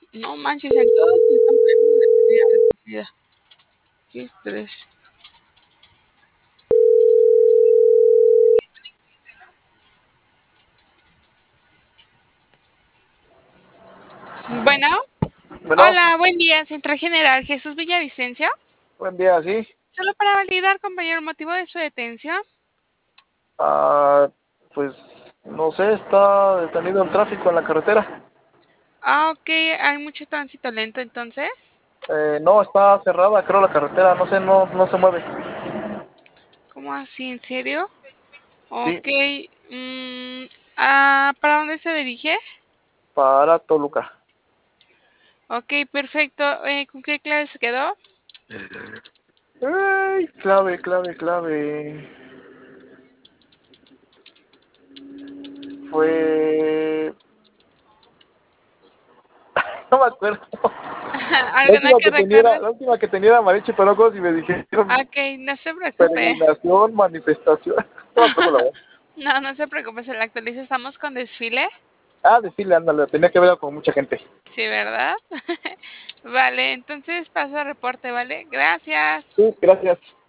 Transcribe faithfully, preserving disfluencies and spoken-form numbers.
No manches, en todos me están poniendo detenida, detenida. Qué estrés. Bueno, Bueno, hola, buen día, Central General Jesús Villavicencio. buen día, sí. Solo para validar, compañero, el motivo de su detención. Ah, pues no sé, está detenido el tráfico en la carretera. Ah, ok, hay mucho tránsito lento entonces. Eh, no, está cerrada, creo, la carretera, no sé, no, no se mueve. ¿Cómo así? ¿En serio? Sí, Ok. mm, ah, ¿para dónde se dirige? para Toluca. Ok, perfecto. Eh, ¿con qué clave se quedó? Ay, clave, clave, clave. Fue... No me acuerdo. La ¿Alguna última que que tenía era, recuerdes? la última que tenía era Mariachi, pero algo si me dijeron Ok, no se preocupe. peregrinación, manifestación. No me acuerdo la verdad. No, no se preocupe, se la actualiza. Estamos con desfile. Ah, decirle, ándale, tenía que ver con mucha gente. Sí, ¿verdad? Vale, entonces paso a reporte, ¿vale? Gracias. Sí, gracias.